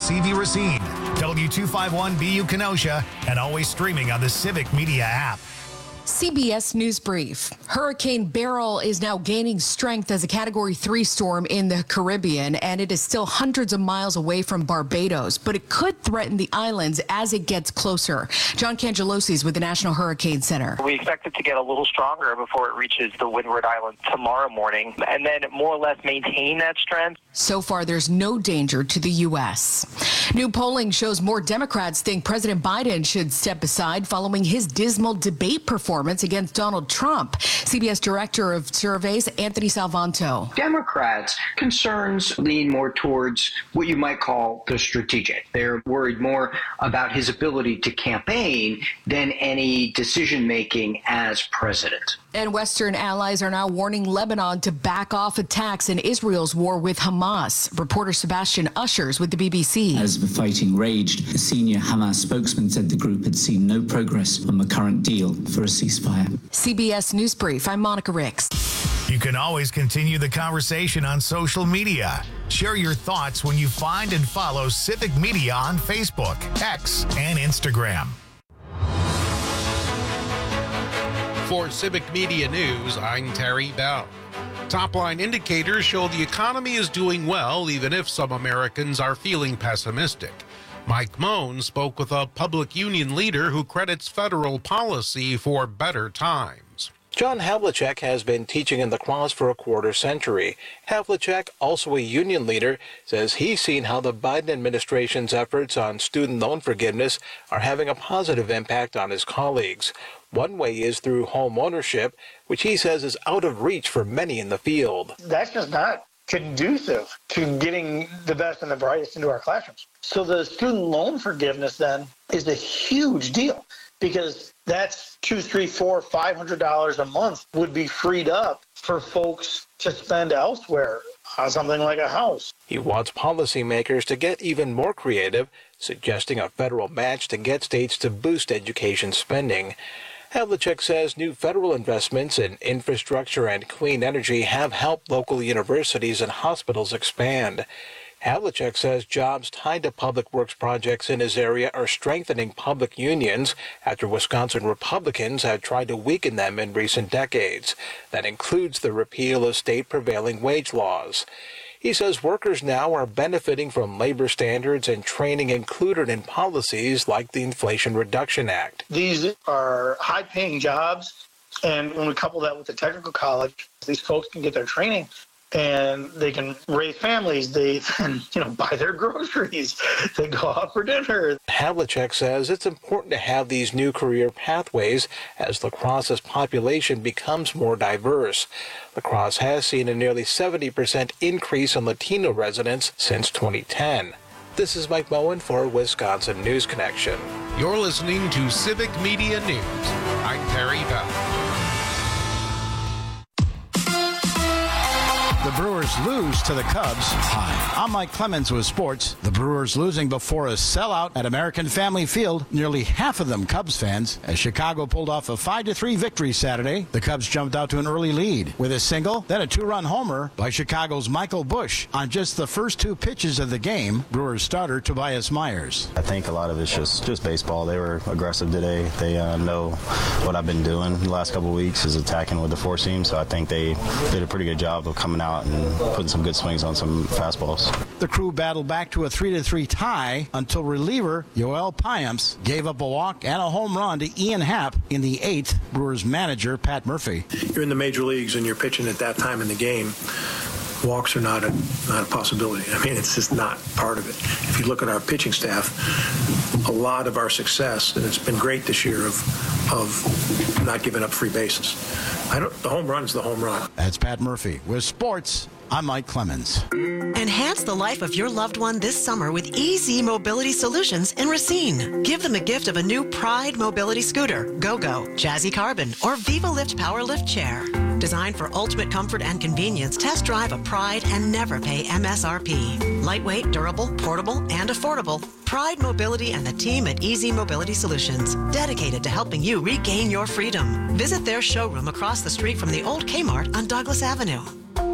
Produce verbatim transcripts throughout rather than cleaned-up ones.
C V Racine, W two fifty-one B U Kenosha, and always streaming on the Civic Media app. C B S News Brief. Hurricane Beryl is now gaining strength as a Category three storm in the Caribbean, and it is still hundreds of miles away from Barbados, but it could threaten the islands as it gets closer. John Cangelosi is with the National Hurricane Center. We expect it to get a little stronger before it reaches the Windward Islands tomorrow morning, and then more or less maintain that strength. So far, there's no danger to the U S. New polling shows more Democrats think President Biden should step aside following his dismal debate performance against Donald Trump. C B S Director of Surveys, Anthony Salvanto. Democrats' concerns lean more towards what you might call the strategic. They're worried more about his ability to campaign than any decision-making as president. And Western allies are now warning Lebanon to back off attacks in Israel's war with Hamas. Reporter Sebastian Ushers with the B B C. As the fighting raged, a senior Hamas spokesman said the group had seen no progress on the current deal for a ceasefire. C B S News Brief, I'm Monica Ricks. You can always continue the conversation on social media. Share your thoughts when you find and follow Civic Media on Facebook, X, and Instagram. For Civic Media News, I'm Terry Bell. Top-line indicators show the economy is doing well, even if some Americans are feeling pessimistic. Mike Moen spoke with a public union leader who credits federal policy for better times. John Havlicek has been teaching in La Crosse for a quarter century. Havlicek, also a union leader, says he's seen how the Biden administration's efforts on student loan forgiveness are having a positive impact on his colleagues. One way is through home ownership, which he says is out of reach for many in the field. That's just not conducive to getting the best and the brightest into our classrooms. So the student loan forgiveness then is a huge deal, because that's two, three, four, five hundred dollars a month would be freed up for folks to spend elsewhere on something like a house. He wants policymakers to get even more creative, suggesting a federal match to get states to boost education spending. Havlicek says new federal investments in infrastructure and clean energy have helped local universities and hospitals expand. Havlicek says jobs tied to public works projects in his area are strengthening public unions after Wisconsin Republicans have tried to weaken them in recent decades. That includes the repeal of state prevailing wage laws. He says workers now are benefiting from labor standards and training included in policies like the Inflation Reduction Act. These are high-paying jobs, and when we couple that with the technical college, these folks can get their training and they can raise families. They can, you know, buy their groceries. They go out for dinner. Havlicek says it's important to have these new career pathways as La Crosse's population becomes more diverse. La Crosse has seen a nearly seventy percent increase in Latino residents since twenty ten. This is Mike Moen for Wisconsin News Connection. You're listening to Civic Media News. I'm Terry Bell. The Brewers lose to the Cubs. Hi, I'm Mike Clemens with sports. The Brewers losing before a sellout at American Family Field. Nearly half of them Cubs fans. As Chicago pulled off a five to three victory Saturday, the Cubs jumped out to an early lead with a single, then a two-run homer by Chicago's Michael Busch on just the first two pitches of the game. Brewers starter Tobias Myers. I think a lot of it's just, just baseball. They were aggressive today. They uh, know what I've been doing the last couple of weeks is attacking with the four seam, so I think they did a pretty good job of coming out and putting some good swings on some fastballs. The crew battled back to a three to three tie until reliever Yoel Payamps gave up a walk and a home run to Ian Happ in the eighth. Brewers manager Pat Murphy. You're in the major leagues and you're pitching at that time in the game. Walks are not a not a possibility. I mean, it's just not part of it. If you look at our pitching staff, a lot of our success, and it's been great this year, of of not giving up free bases. I don't. The home run is the home run. That's Pat Murphy with sports. I'm Mike Clemens. Enhance the life of your loved one this summer with E Z Mobility Solutions in Racine. Give them a gift of a new Pride Mobility Scooter, Go-Go, Jazzy Carbon, or Viva Lift Power Lift Chair. Designed for ultimate comfort and convenience, test drive a Pride and never pay M S R P. Lightweight, durable, portable, and affordable. Pride Mobility and the team at E Z Mobility Solutions, dedicated to helping you regain your freedom. Visit their showroom across the street from the old Kmart on Douglas Avenue. Hi,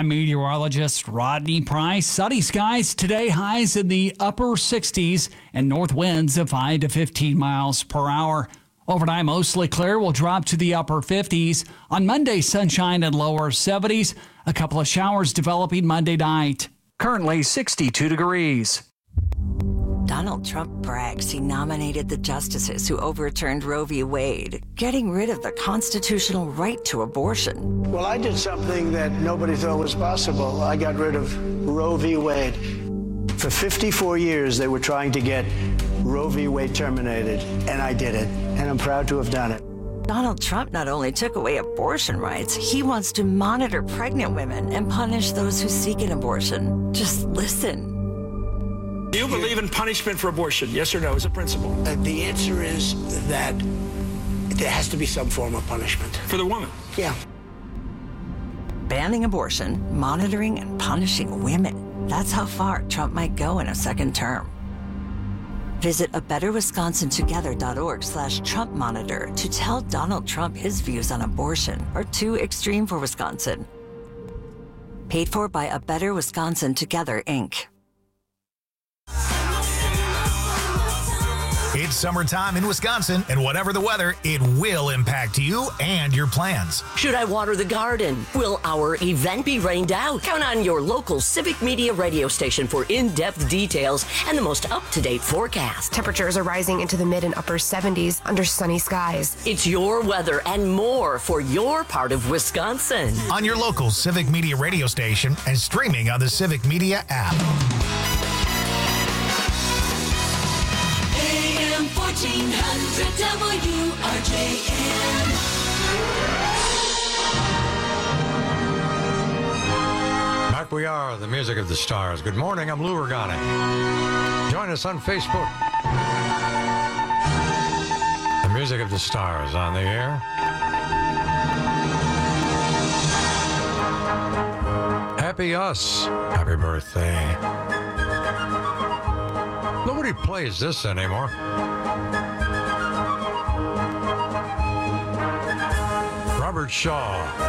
I'm meteorologist Rodney Price. Sunny skies today, highs in the upper sixties and north winds of five to fifteen miles per hour. Overnight, mostly clear, will drop to the upper fifties. On Monday, sunshine and lower seventies. A couple of showers developing Monday night. Currently sixty-two degrees. Donald Trump brags he nominated the justices who overturned Roe v. Wade, getting rid of the constitutional right to abortion. Well, I did something that nobody thought was possible. I got rid of Roe v. Wade. For fifty-four years, they were trying to get Roe v. Wade terminated, and I did it, and I'm proud to have done it. Donald Trump not only took away abortion rights, he wants to monitor pregnant women and punish those who seek an abortion. Just listen. Do you believe in punishment for abortion? Yes or no, as a principle? Uh, the answer is that there has to be some form of punishment. For the woman? Yeah. Banning abortion, monitoring and punishing women. That's how far Trump might go in a second term. Visit a better wisconsin together dot org slash Trump monitor to tell Donald Trump his views on abortion are too extreme for Wisconsin. Paid for by A Better Wisconsin Together, Incorporated. It's summertime in Wisconsin, and whatever the weather, it will impact you and your plans. Should I water the garden? Will our event be rained out? Count on your local Civic Media radio station for in-depth details and the most up-to-date forecast. Temperatures are rising into the mid and upper seventies under sunny skies. It's your weather and more for your part of Wisconsin. On your local Civic Media radio station and streaming on the Civic Media app. fourteen hundred W R J M. Back we are, the music of the stars. Good morning, I'm Lou Ragani. Join us on Facebook. The music of the stars on the air. Happy us. Happy birthday. Nobody plays this anymore. Robert Shaw.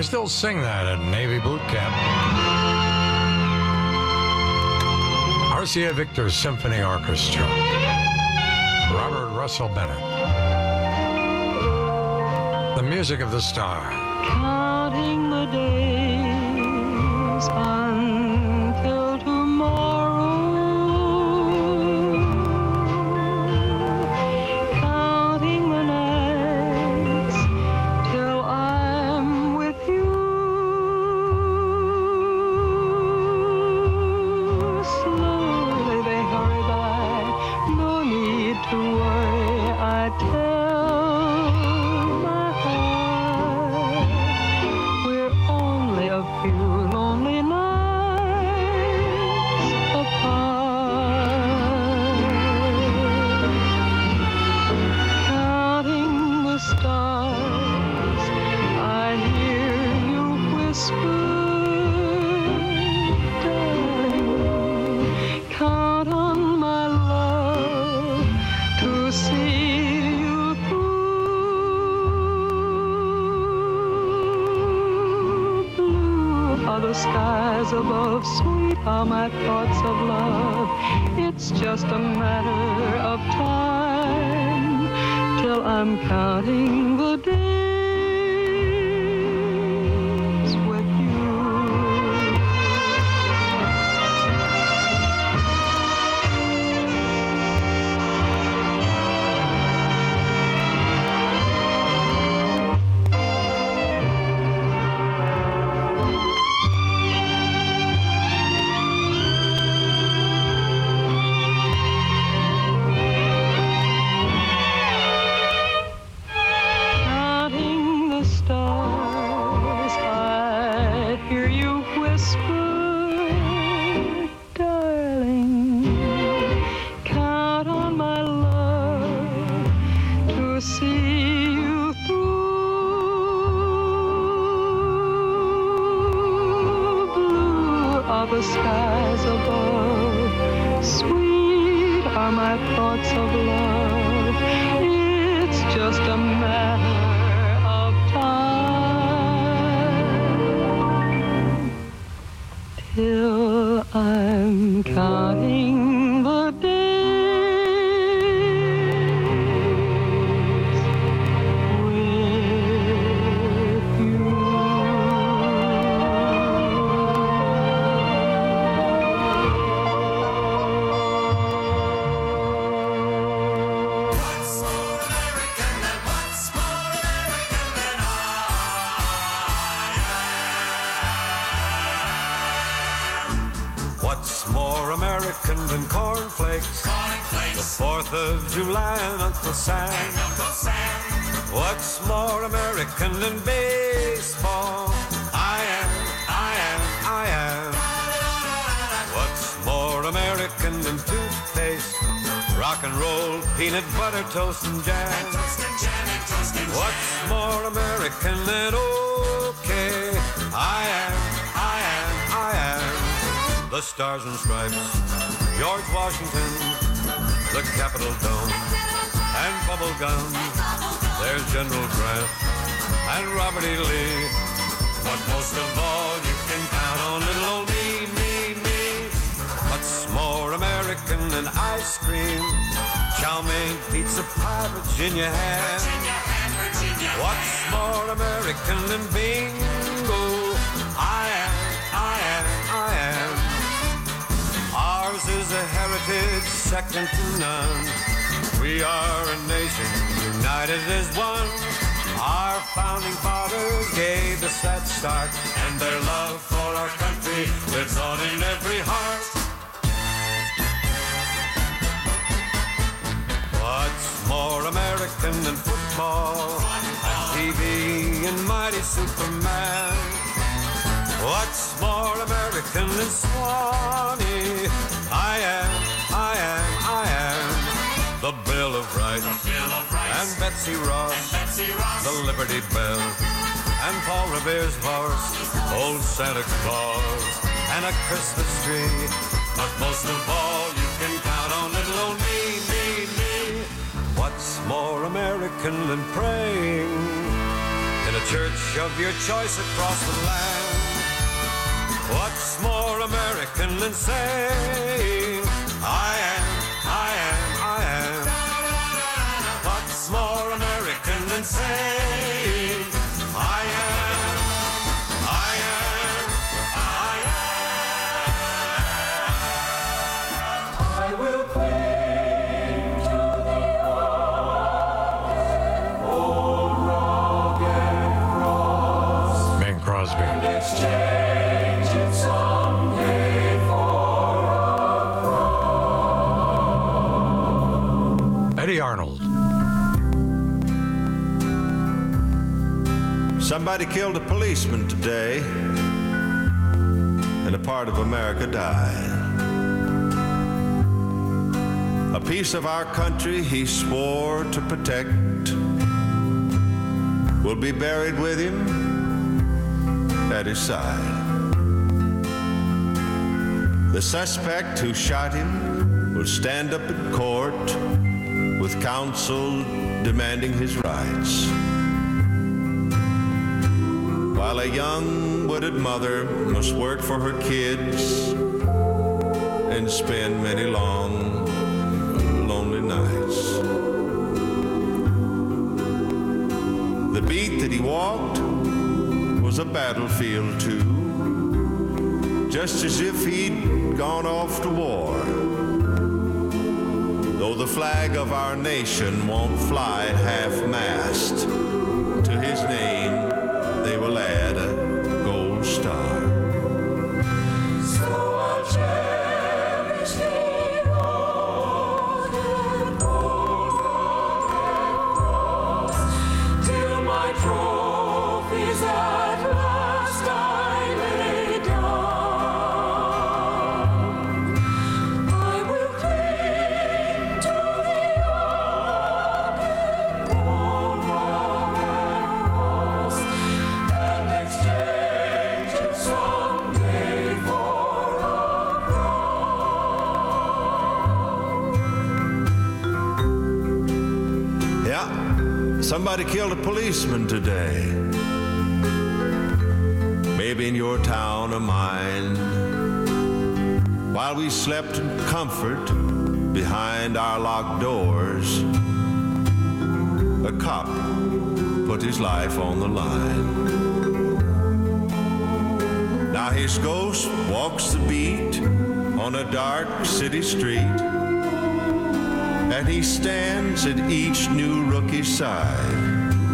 still sing that at Navy boot camp. R C A Victor Symphony Orchestra. Robert Russell Bennett. The music of the star. Counting the days until tomorrow. Counting the nights till I'm with you. Slowly they hurry by, no need to worry, I tell my heart we're only a few lonely nights apart. Counting the stars, I hear you whisper, darling, count on my love to see you through. Blue are the skies above, sweet are my thoughts of love. It's just a matter of time till I'm counting the days with you. Counting the stars, I hear you whisper, darling, count on my love to see you through. Blue are the skies above, sweet are my thoughts of love. It's just a matter of time till I'm counting the days with you. What's more American than cornflakes? The fourth of July and Uncle Sam. What's more American than baseball? I am, I am, I am. What's more American than toothpaste? Rock and roll, peanut butter, toast and jam. What's more American than okay? I am, I am, I am. The Stars and Stripes, George Washington, the Capitol Dome, and bubble gum. There's General Grant and Robert E. Lee. But most of all, you can count on little old me, me, me. What's more American than ice cream? Chow mein, pizza pie, Virginia ham. What's more American than bingo? I am, I am, I am. Ours is a heritage second to none. We are a nation united as one. Our founding fathers gave us that start, and their love for our country lives on in every heart. What's more American than football and T V and mighty Superman? What's more American than Swanee? I am, I am, I am. The Bill of Rights, Bill of Rights. And Betsy Ross, and Betsy Ross. The Liberty Bell, and Paul Revere's horse, old Santa Claus, and a Christmas tree. But most of all, you can count on little old me, me, me. What's more American than praying in a church of your choice across the land. What's more American than saying, I am, I am, I am? What's more American than saying, I am, I am, I am? I will cling to the old rugged cross. Bing Crosby. And exchange it someday for a cross. Eddie Arnold. Somebody killed a policeman today, and a part of America died. A piece of our country he swore to protect will be buried with him at his side. The suspect who shot him will stand up in court with counsel demanding his rights, while a young widowed mother must work for her kids and spend many long, lonely nights. The beat that he walked was a battlefield too, just as if he'd gone off to war. Though the flag of our nation won't fly at half-mast, to his name they will add a gold star. So I'll cherish the golden cross till my trophies at last I lay down. I will cling to the old cross and exchange it someday for a cross. Yeah, somebody killed a policeman today. Maybe in your town or mine. While we slept in comfort behind our locked doors, a cop put his life on the line. Now his ghost walks the beat on a dark city street, and he stands at each new rookie's side.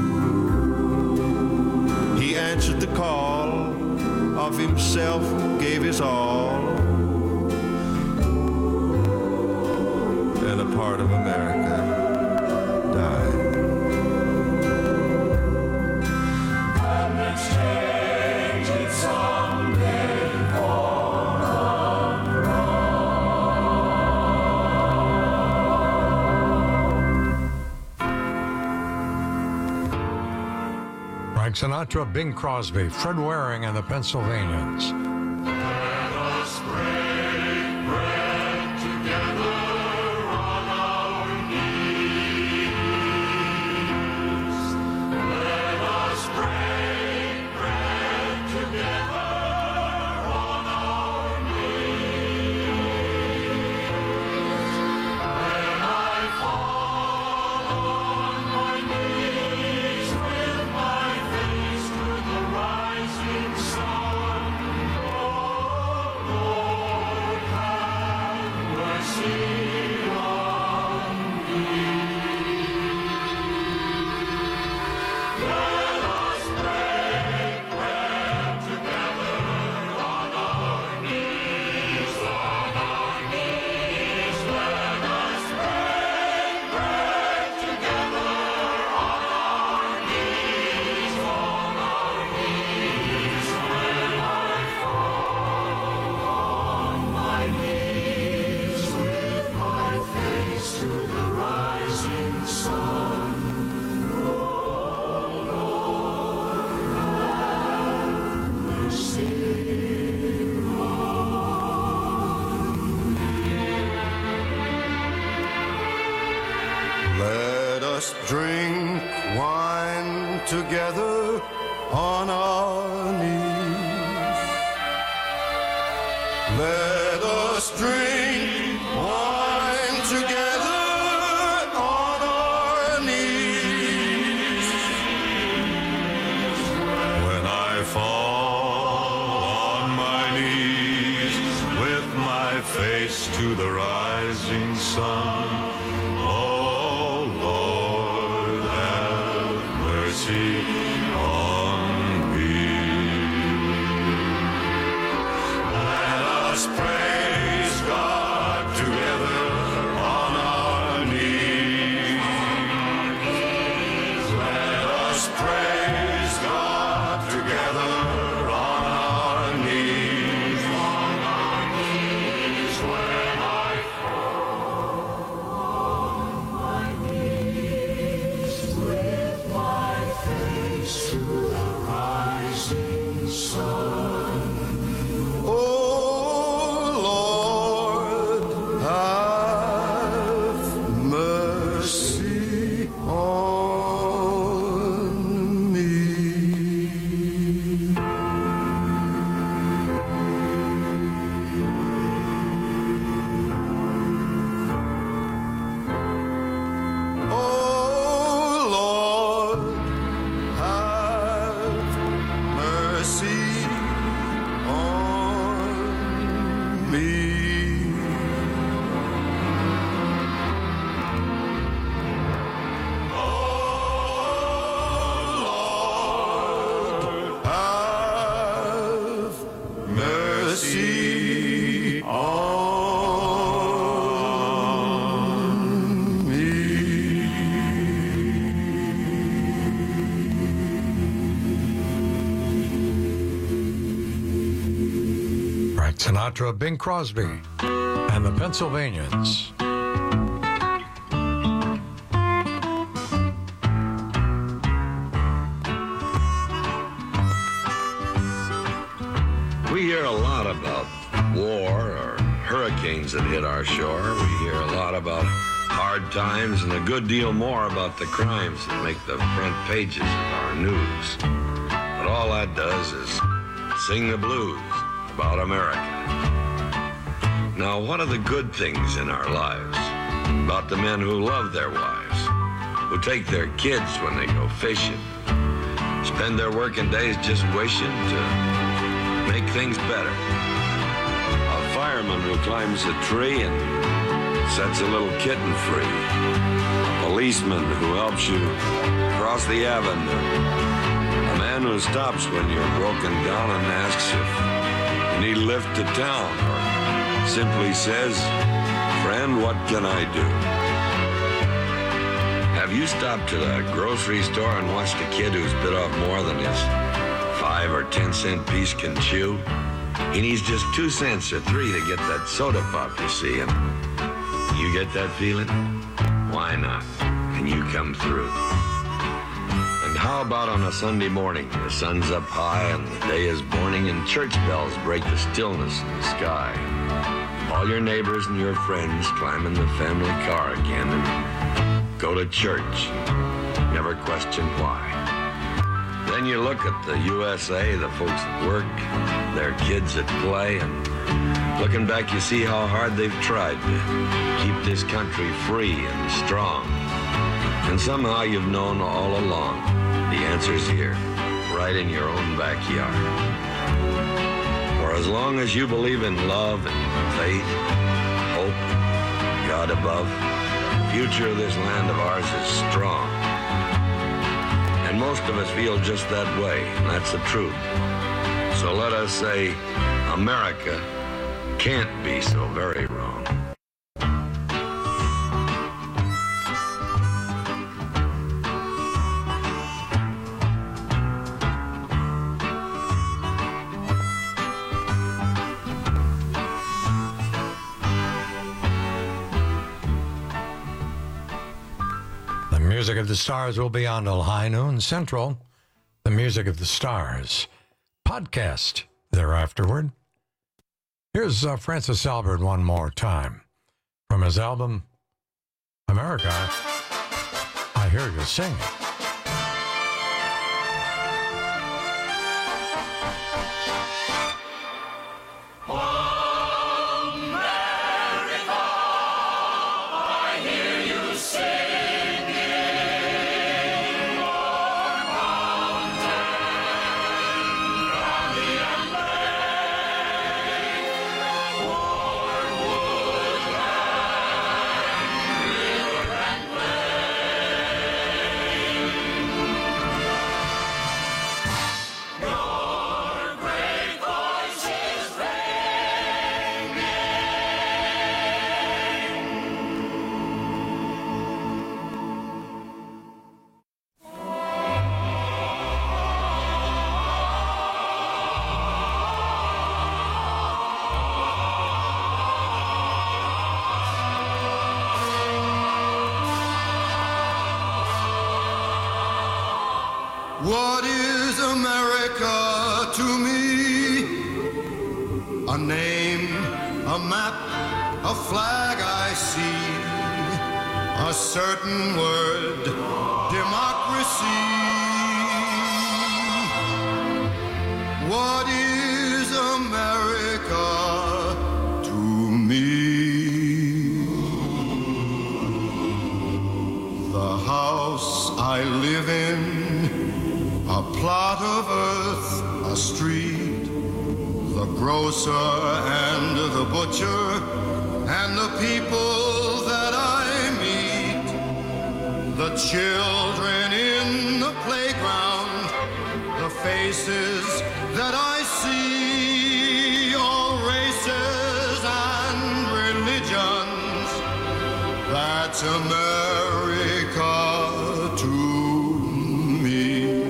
He answered the call of himself, gave his all, and a part of America died. And exchange it someday for a Frank Sinatra, Bing Crosby, Fred Waring, and the Pennsylvanians. Let us break bread together on our knees. Let us break bread together on our knees. When I fall on my knees with my face to the rising sun, oh, on our knees. Let us drink wine together on our knees. When I fall on my knees with my face to the rising sun, oh Lord, have mercy on me. Let us praise God together on our knees. Let us praise God together on our knees. On our knees when I fall on my knees with my face to the rising sun. Oh Lord, have mercy on me. Oh Lord, have mercy on me. Oh Lord, have mercy on me. Frank Sinatra, Bing Crosby, and the Pennsylvanians. We hear a lot about war or hurricanes that hit our shore. We hear a lot about hard times and a good deal more about the crimes that make the front pages of our news. But all that does is sing the blues about America. Now, what are the good things in our lives about the men who love their wives, who take their kids when they go fishing, spend their working days just wishing to make things better? A fireman who climbs a tree and sets a little kitten free. A policeman who helps you cross the avenue. A man who stops when you're broken down and asks if you need a lift to town, or simply says, "Friend, what can I do?" Have you stopped at a grocery store and watched a kid who's bit off more than his five or ten cent piece can chew? He needs just two cents or three to get that soda pop, you see, and you get that feeling? Why not? And you come through. And how about on a Sunday morning? The sun's up high and the day is morning, and church bells break the stillness in the sky. All your neighbors and your friends climb in the family car again and go to church. Never question why. Then you look at the U S A, the folks at work, their kids at play, and looking back you see how hard they've tried to keep this country free and strong. And somehow you've known all along the answer's here, right in your own backyard. For as long as you believe in love and faith, hope, God above, the future of this land of ours is strong. And most of us feel just that way, and that's the truth. So let us say, America can't be so very wrong. Music of the Stars will be on till high noon Central. The Music of the Stars podcast thereafterward. Here's uh, Francis Albert one more time from his album, America, I Hear You Singing. What is America to me? A name, a map, a flag I see, a certain word, democracy. What is America to me? The house I live in, a plot of earth, a street, the grocer and the butcher, and the people that I meet, the children in the playground, the faces that I see, all races and religions. That's America to me.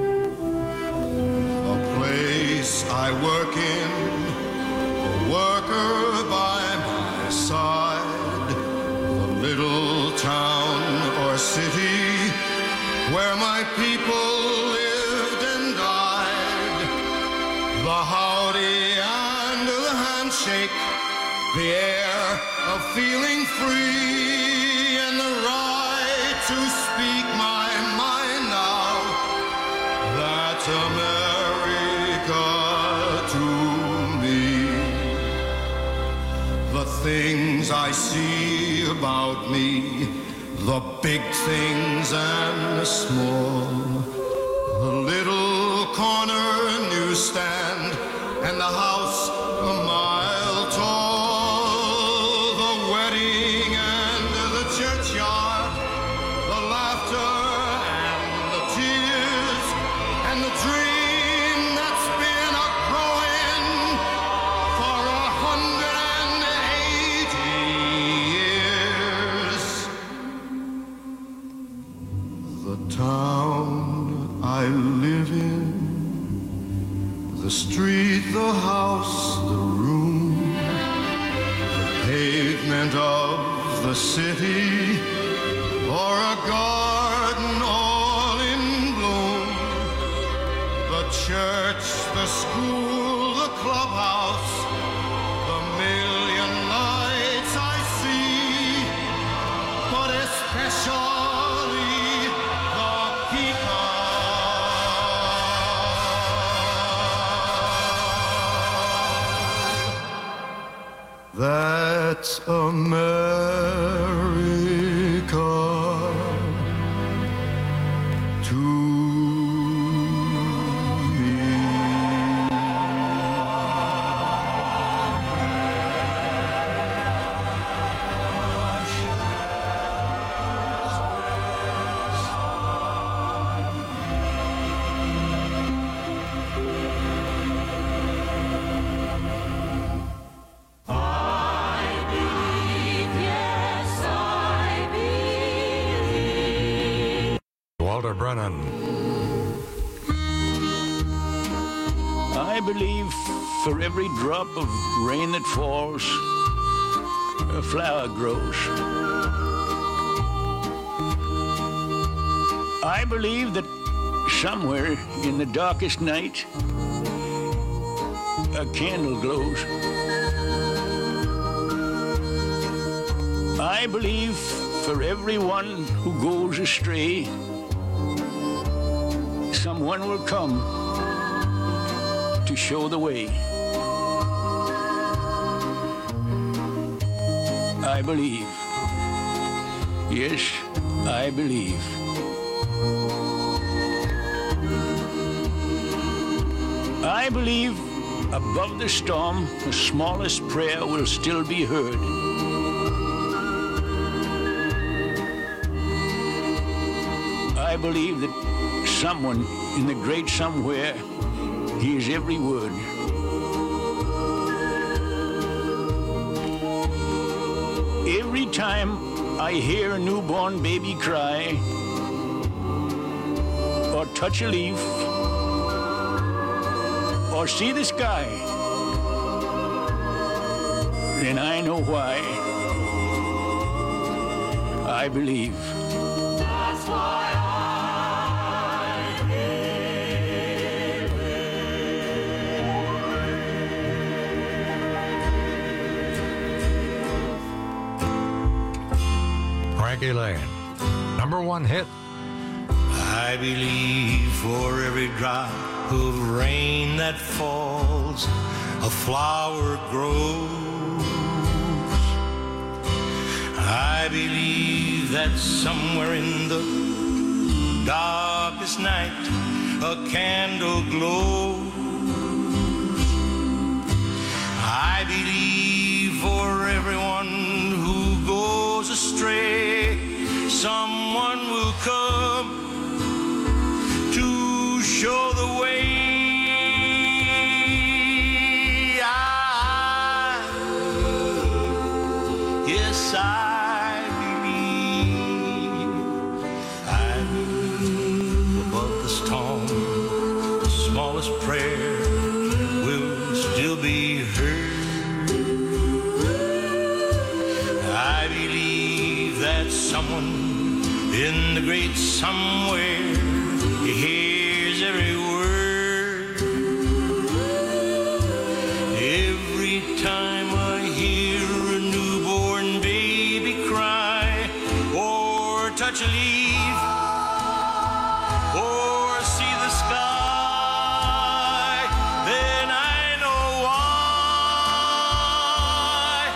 A place I work in, a worker by my side, the little town or city where my people lived and died. The howdy and the handshake, the air of feeling free, and the right to speak my mind now. That's America to me. The things I see about me, the big things and the small, the little corner newsstand and the house a mile tall, the wedding and the churchyard, the laughter and the tears, and the dream that's been a growing for a hundred and eighty years. The town I live in, the street, the house, the room, the pavement of the city, or a garden all in bloom, the church, the school, the clubhouse, the million lights I see, but especially the people. That's America to me. Walter Brennan. I believe for every drop of rain that falls, a flower grows. I believe that somewhere in the darkest night, a candle glows. I believe for everyone who goes astray, someone will come to show the way. I believe. Yes, I believe. I believe above the storm, the smallest prayer will still be heard. I believe that someone in the great somewhere hears every word. Every time I hear a newborn baby cry or touch a leaf or see the sky, then I know why. I believe. That's why I believe. Frankie Lane. Number one hit. I believe for every drop of rain that falls, a flower grows. I believe that somewhere in the darkest night, a candle glows. I believe for everyone who goes astray, someone will come to show the way. I, yes, I believe, I believe above the storm, the smallest prayer will still be heard. I believe that someone in the great somewhere hears every word. Every time I hear a newborn baby cry, or touch a leaf, or see the sky, then I know why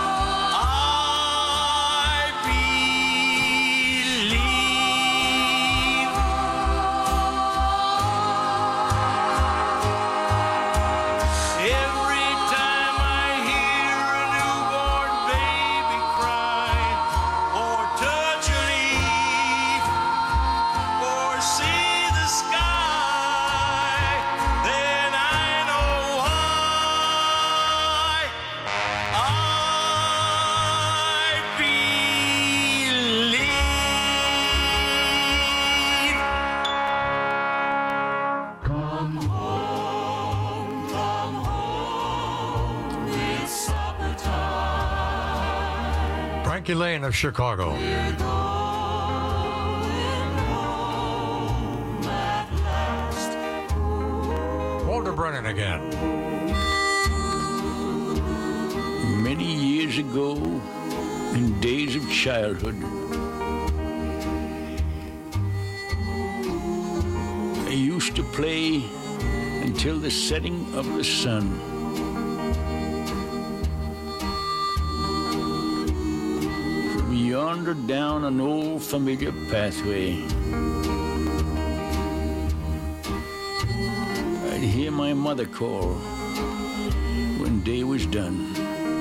I believe. Every time I hear a newborn baby cry, or touch a leaf, or see the sky, then I know why I believe. Come home, come home, it's supper time. Frankie Lane of Chicago. We're going home at last. Walter Brennan again. Many years ago, in days of childhood, I used to play until the setting of the sun. From yonder down an old familiar pathway, I'd hear my mother call when day was done.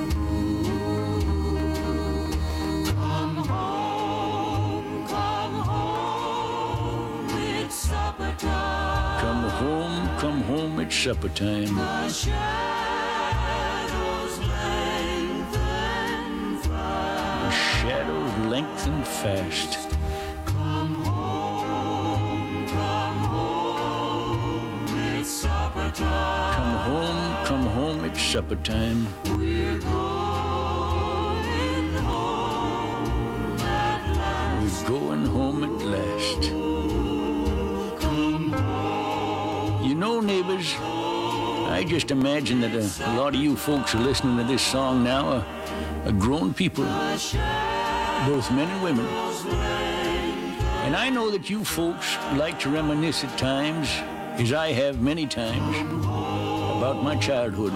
Come home, come home, it's supper time. Come home, come home, it's supper time. The shadows lengthen fast. The shadows lengthen fast. Come home, come home, it's supper time. Come home, come home, it's supper time. We're going home at last. We're going home at last. Come home. You know, neighbors, I just imagine that a, a lot of you folks are listening to this song now are, are grown people, both men and women. And I know that you folks like to reminisce at times, as I have many times, about my childhood.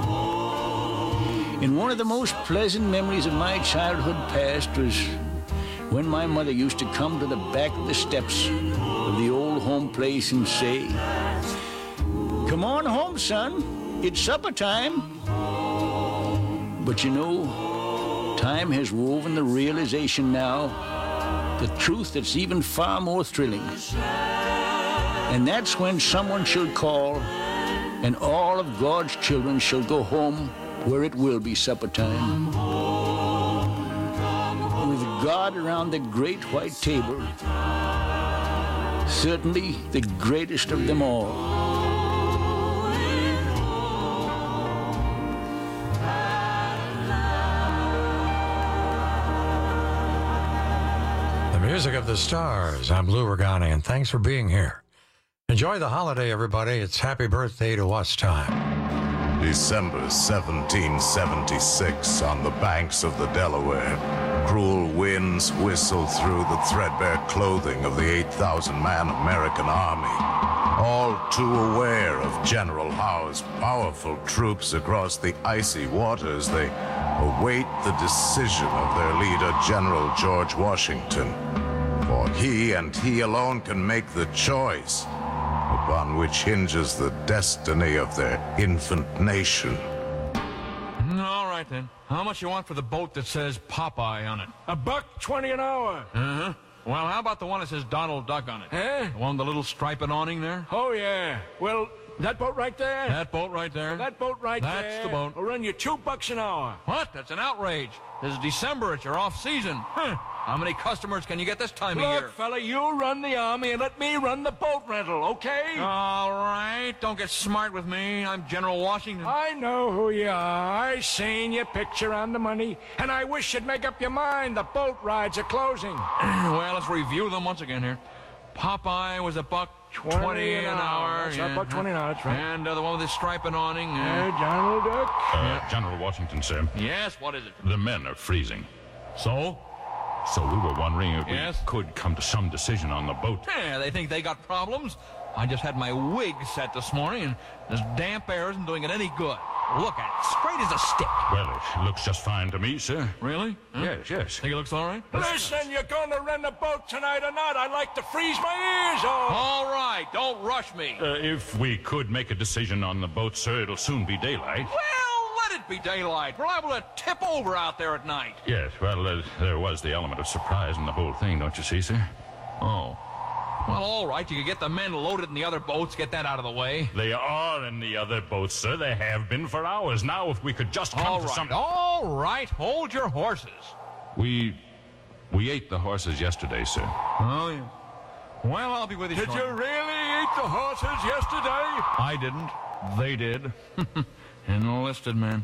And one of the most pleasant memories of my childhood past was when my mother used to come to the back of the steps of the old home place and say, "Come on home, son, it's supper time." But you know, time has woven the realization now, the truth that's even far more thrilling. And that's when someone shall call, and all of God's children shall go home where it will be supper time. With God around the great white table, certainly the greatest of them all. The music of the stars. I'm Lou Regani, and thanks for being here. Enjoy the holiday, everybody. It's happy birthday to us time. December seventeen seventy-six, on the banks of the Delaware, cruel winds whistle through the threadbare clothing of the eight thousand man American army, all too aware of General Howe's powerful troops across the icy waters, they await the decision of their leader, General George Washington. For he and he alone can make the choice upon which hinges the destiny of their infant nation. All right, then. How much you want for the boat that says Popeye on it? A buck twenty an hour. Uh-huh. Well, how about the one that says Donald Duck on it? Eh? The one with the little striped awning there? Oh, yeah. Well, that boat right there? That boat right there? That boat right That's there. That's the boat. Will run you two bucks an hour. What? That's an outrage. This is December. It's your off-season. Huh. How many customers can you get this time Look, of year? Look, fella, you run the Army and let me run the boat rental, okay? All right. Don't get smart with me. I'm General Washington. I know who you are. I seen your picture on the money, and I wish you'd make up your mind. The boat rides are closing. Well, let's review them once again here. Popeye was a buck twenty, twenty an hour. That's yeah. right, buck twenty an hour, that's right. And uh, the one with the striped awning. Uh, uh, Donald Duck? Uh, General Washington, sir. Yes, what is it? The men are freezing. So? So we were wondering if yes? we could come to some decision on the boat. Yeah, they think they got problems. I just had my wig set this morning, and this damp air isn't doing it any good. Look at it, straight as a stick. Well, it looks just fine to me, sir. Really? Huh? Yes, yes. Think it looks all right? Listen, you're going to rent a boat tonight or not? I'd like to freeze my ears off. All right, don't rush me. Uh, if we could make a decision on the boat, sir, it'll soon be daylight. Well, let it be daylight. We're liable to tip over out there at night. Yes, well, uh, there was the element of surprise in the whole thing, don't you see, sir? Oh. Well, all right, you could get the men loaded in the other boats, get that out of the way. They are in the other boats, sir. They have been for hours. Now, if we could just come all to right, some... All right, hold your horses. We... we ate the horses yesterday, sir. Oh, yeah. Well, I'll be with you Did shortly. you really eat the horses yesterday? I didn't. They did. Enlisted men.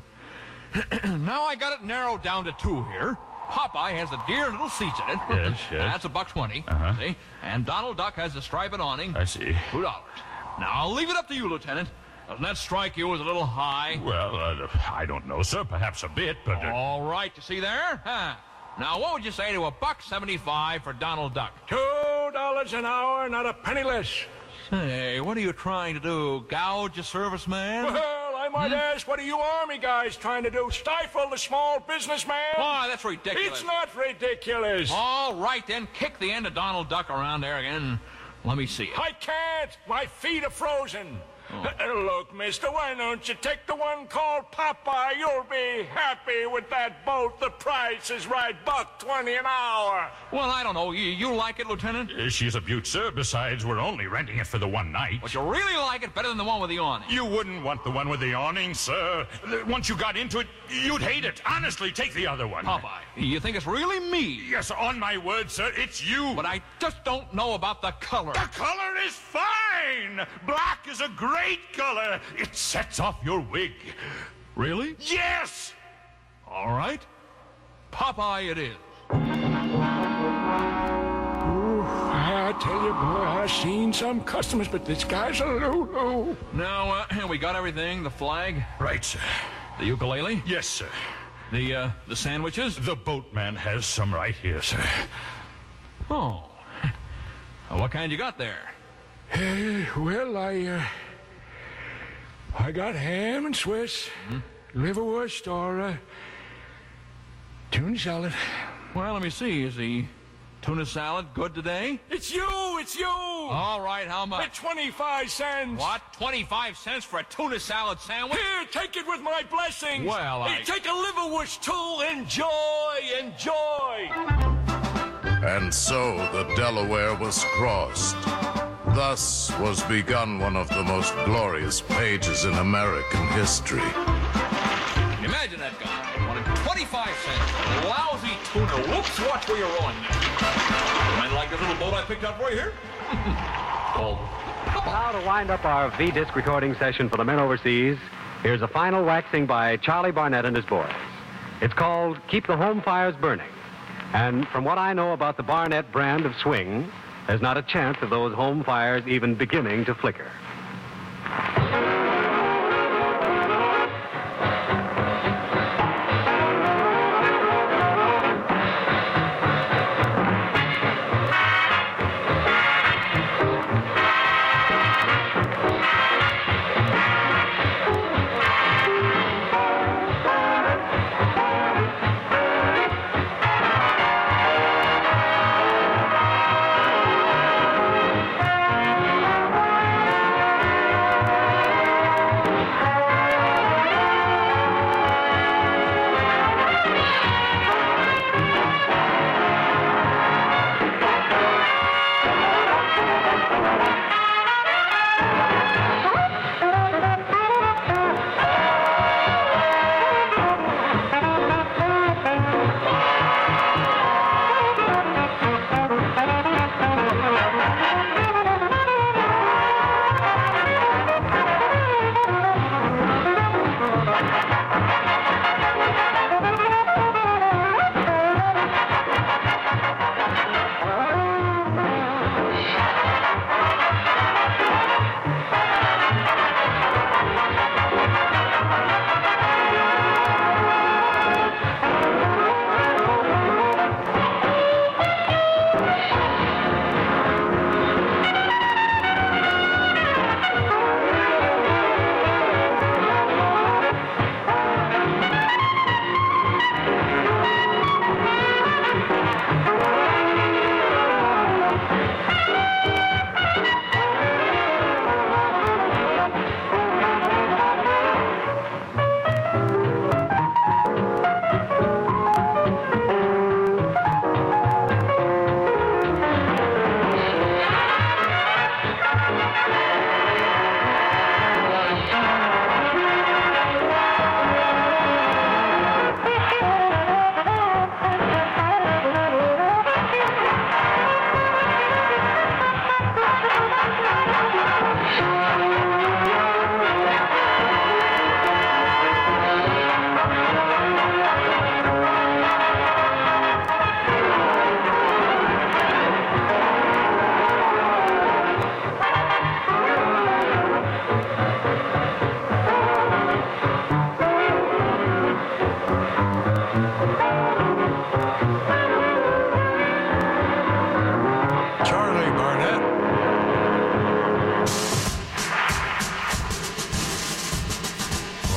Now I got it narrowed down to two here. Popeye has the dear little seats in it. Yes, yes. That's a buck twenty. Uh-huh. See? And Donald Duck has the striped awning. I see. Two dollars. Now I'll leave it up to you, Lieutenant. Doesn't that strike you as a little high? Well, uh, I don't know, sir. Perhaps a bit, but... Uh... All right, you see there? Huh. Now, what would you say to a buck seventy-five for Donald Duck? Two dollars an hour, not a penny less. Say, what are you trying to do? Gouge a serviceman? Well, I might hmm? ask, what are you Army guys trying to do? Stifle the small businessman? Why, that's ridiculous. It's not ridiculous. All right, then, kick the end of Donald Duck around there again. Let me see it. I can't. My feet are frozen. Oh. Look, mister, why don't you take the one called Popeye? You'll be happy with that boat. The price is right, buck twenty an hour. Well, I don't know. You, you like it, Lieutenant? Uh, she's a beaut, sir. Besides, we're only renting it for the one night. But you really like it better than the one with the awning. You wouldn't want the one with the awning, sir. Once you got into it, you'd hate it. Honestly, take the other one. Popeye, you think it's really me? Yes, on my word, sir, it's you. But I just don't know about the color. The color is fine. Black is a great color. It sets off your wig. Really? Yes! All right. Popeye it is. Ooh, I tell you, boy, I've seen some customers, but this guy's a Lulu. Now, uh, we got everything. The flag? Right, sir. The ukulele? Yes, sir. The, uh, the sandwiches? The boatman has some right here, sir. Oh. Well, what kind you got there? Uh, well, I, uh... I got ham and Swiss, mm-hmm. liverwurst, or uh, tuna salad. Well, let me see. Is the tuna salad good today? It's you! It's you! All right, how much? At twenty-five cents. What? twenty-five cents for a tuna salad sandwich? Here, take it with my blessings. Well, I... Hey, take a liverwurst, too. Enjoy, enjoy. And so the Delaware was crossed. Thus was begun one of the most glorious pages in American history. Imagine that guy wanted twenty-five cents for lousy tuna. Whoops, watch where you're rolling. You might like this little boat I picked out for you here? Called Now to wind up our V-disc recording session for the men overseas, here's a final waxing by Charlie Barnett and his boys. It's called Keep the Home Fires Burning. And from what I know about the Barnett brand of swing, there's not a chance of those home fires even beginning to flicker.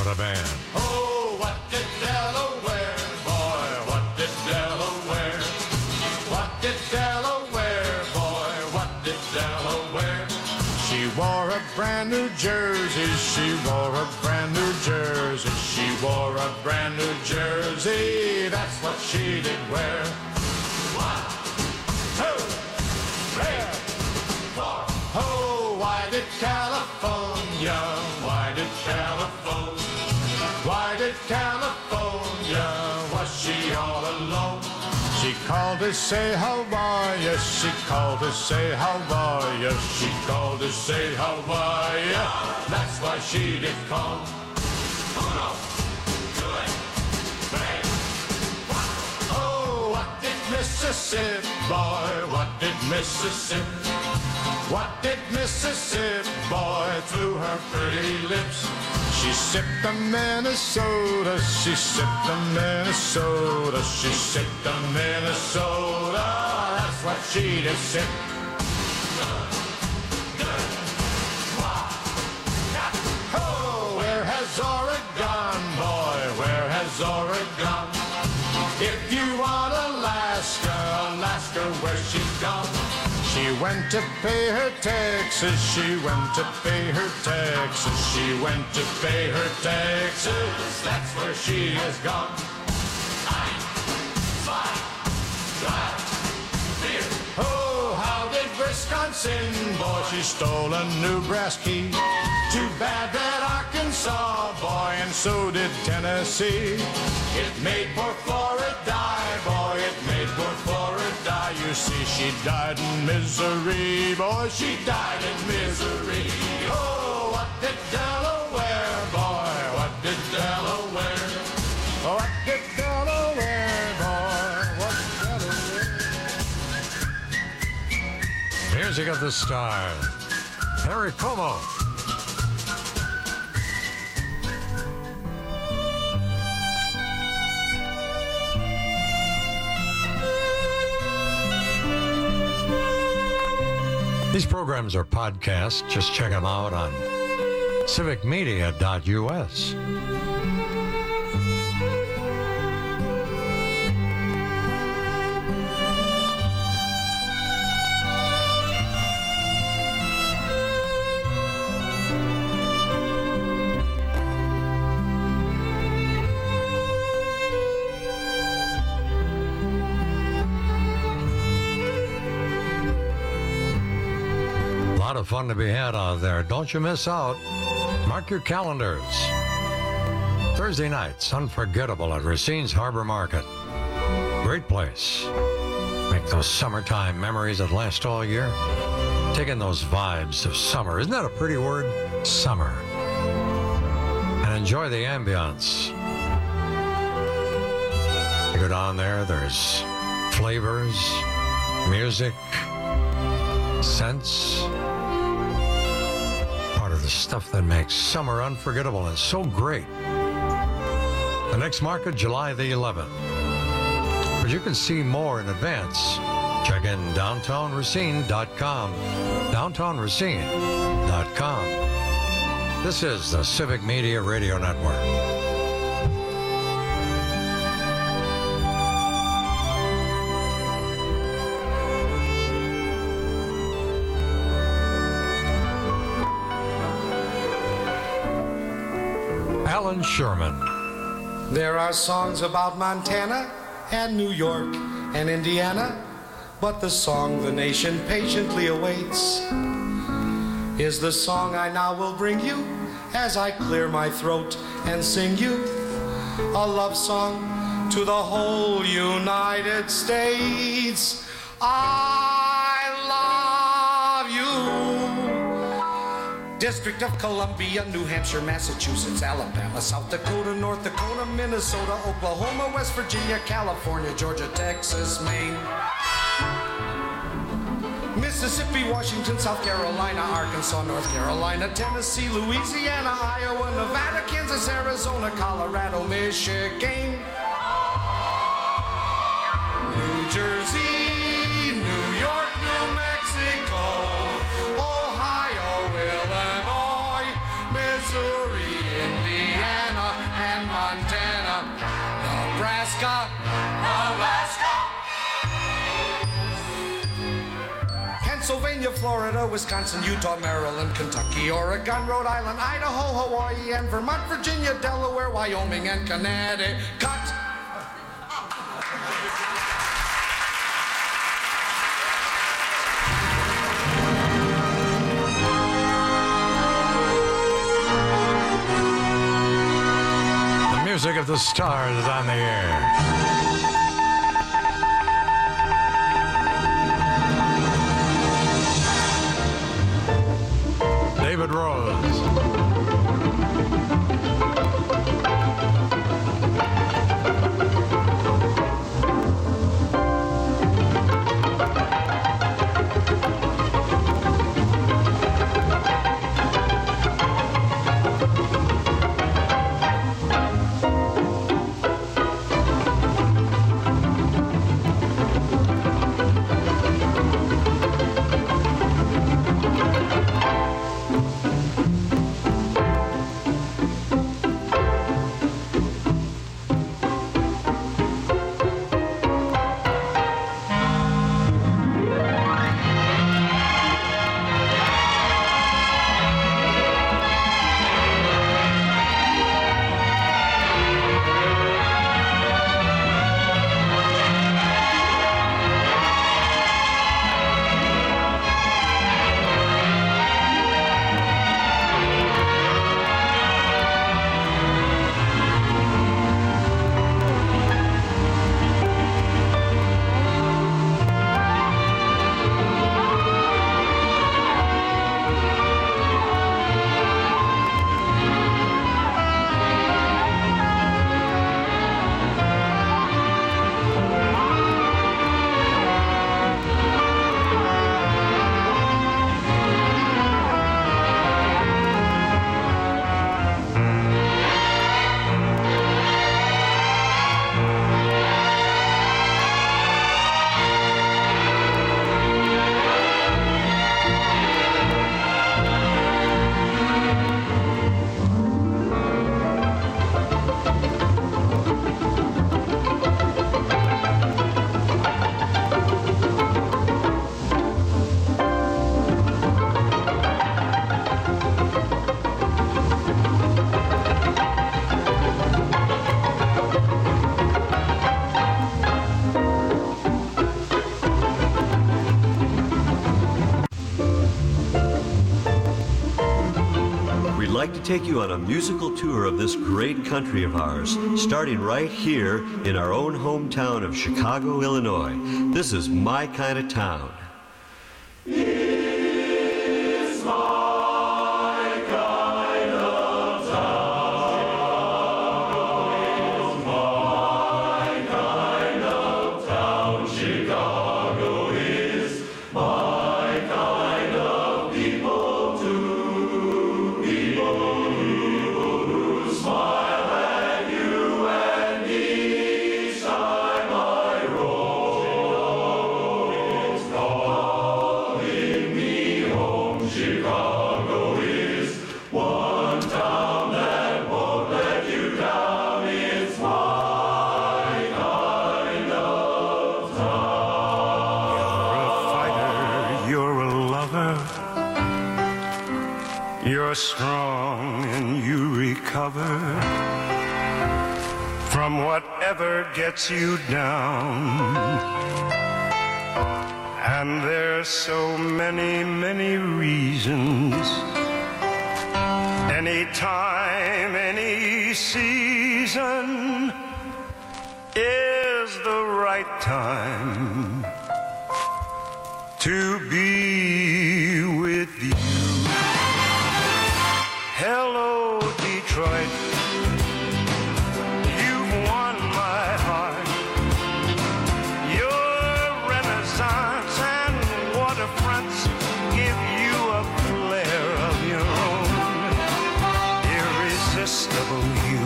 the band. Oh, what did Delaware, boy, what did Delaware? What did Delaware, boy, what did Delaware? She wore a brand new jersey, she wore a brand new jersey, she wore a brand new jersey, that's what she did wear. One, two, three, four. Oh, why did California, why did California, why did California, was she all alone? She called to say how are ya, she called to say how are ya, she called to say how are ya, that's why she did call. Uno, two, three, oh, what did Mississippi, boy, what did Mississippi, what did Mississippi, boy, through her pretty lips? She sipped the Minnesota, she sipped the Minnesota, she sipped the Minnesota, that's what she did sip. Oh, where has Oregon, boy, where has Oregon? If you want Alaska, Alaska, where she's gone? She went to pay her taxes, she went to pay her taxes, she went to pay her taxes, that's where she has gone. Nine, five, five, four. Oh, how did Wisconsin, boy, she stole a new brass key. Too bad that Arkansas, boy, and so did Tennessee. It made poor Florida, boy, it made poor Florida. You see, she died in misery, boy, she died in misery. Oh, what did Delaware, boy, what did Delaware? What did Delaware, boy, what did Delaware? Music of the Stars. Perry Como. These programs are podcasts. Just check them out on civic media dot U S. A lot of fun to be had out there. Don't you miss out. Mark your calendars. Thursday nights, unforgettable at Racine's Harbor Market. Great place. Make those summertime memories that last all year. Take in those vibes of summer. Isn't that a pretty word? Summer. And enjoy the ambiance. You go down there, there's flavors, music, scents. The stuff that makes summer unforgettable and so great. The next market, July the eleventh. But you can see more in advance. Check in downtown racine dot com. downtown racine dot com. This is the Civic Media Radio Network. Alan Sherman. There are songs about Montana and New York and Indiana, but the song the nation patiently awaits is the song I now will bring you as I clear my throat and sing you a love song to the whole United States. I love you. District of Columbia, New Hampshire, Massachusetts, Alabama, South Dakota, North Dakota, Minnesota, Oklahoma, West Virginia, California, Georgia, Texas, Maine, Mississippi, Washington, South Carolina, Arkansas, North Carolina, Tennessee, Louisiana, Iowa, Nevada, Kansas, Arizona, Colorado, Michigan, New Jersey, New York, New Mexico, Ohio, Illinois, Missouri, Indiana, Montana, Nebraska, Alaska, Pennsylvania, Florida, Wisconsin, Utah, Maryland, Kentucky, Oregon, Rhode Island, Idaho, Hawaii, and Vermont, Virginia, Delaware, Wyoming, and Connecticut. Music of the Stars is on the air. David Rose. like to take you on a musical tour of this great country of ours, starting right here in our own hometown of Chicago, Illinois. This is My Kind of Town. It's my kind of town. My kind of town. Chicago is my kind of people too. People who smile at you and each time I roll. It's calling me home. Chicago is one town that won't let you down. It's my kind of town. You're a lover. You're strong and you recover from whatever gets you down. And there's so many, many reasons. Any time, any season is the right time to be with you. Hello, Detroit. You've won my heart. Your renaissance and waterfronts give you a flair of your own. Irresistible you.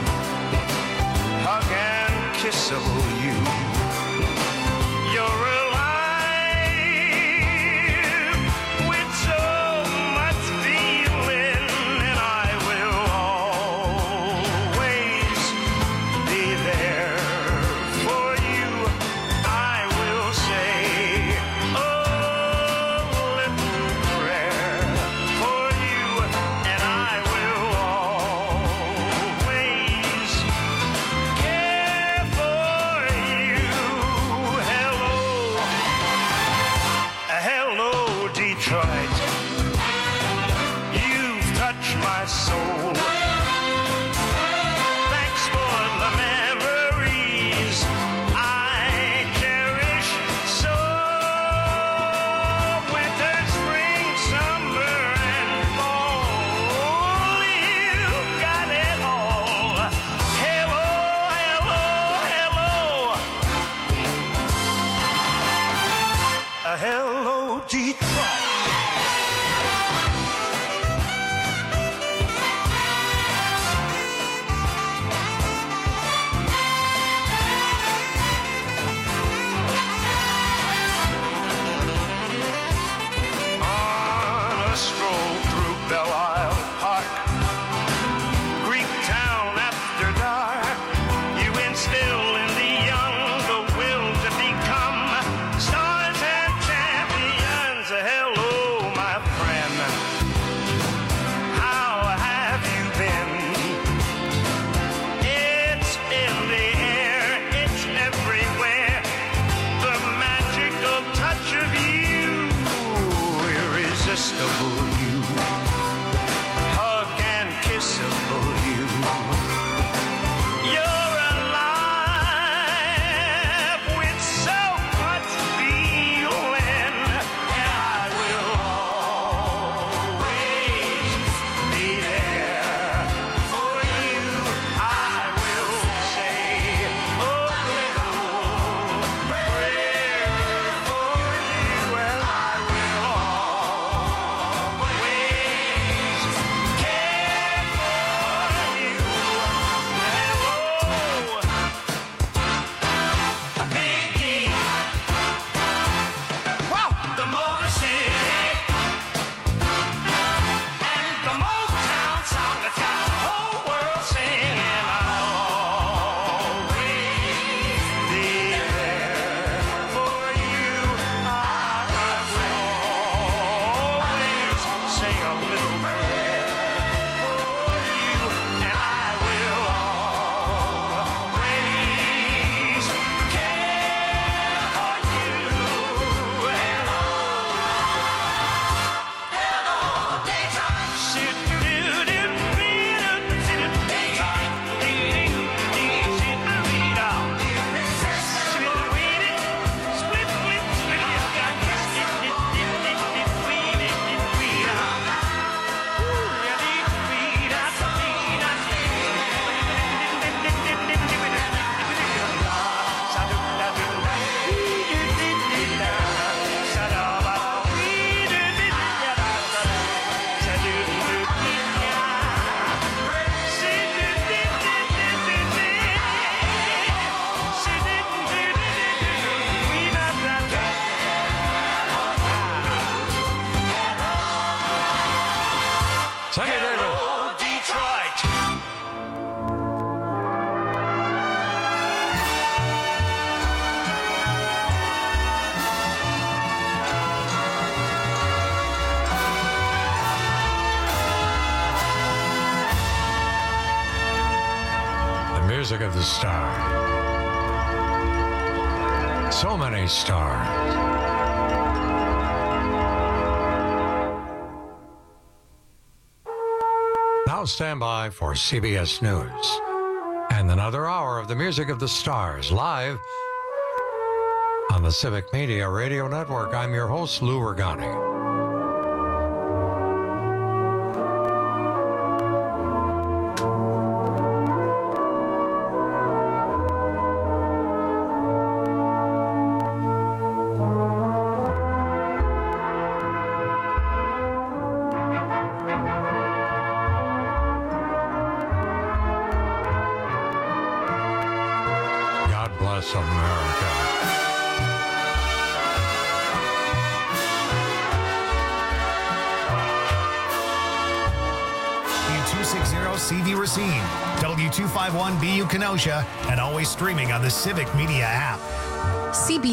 Hug and kissable you. You're alive with so much feeling, and I will always soul. Thanks for the memories I cherish so. Winter, spring, summer, and fall. You got it all. Hello, hello, hello. Uh, hello, Detroit. On a stroll through Belle Isle Park, Greek town after dark, you instill in the young the will to become stars and champions. Hello, my friend. How have you been? It's in the air, it's everywhere. The magical touch of you, irresistible you, hug and kissable you. You're alive with so much feeling, and I will always be there for you. I will say a little prayer for you, and I will always care for you. Hello, Biggie. Wow, the Motor City and the Motown song that's got the whole world singing. I'll always be there for you. I will always sing a little prayer for you, and I will always care for you. Hello, hello, Detroit. Sammy Davis. Hello, Detroit. The music of the star. So many stars. Now stand by for C B S News and another hour of the music of the stars live on the Civic Media Radio Network. I'm your host, Lou Regani. God bless America. two sixty C V Racine, W two fifty-one B U Kenosha, and always streaming on the Civic Media app. C B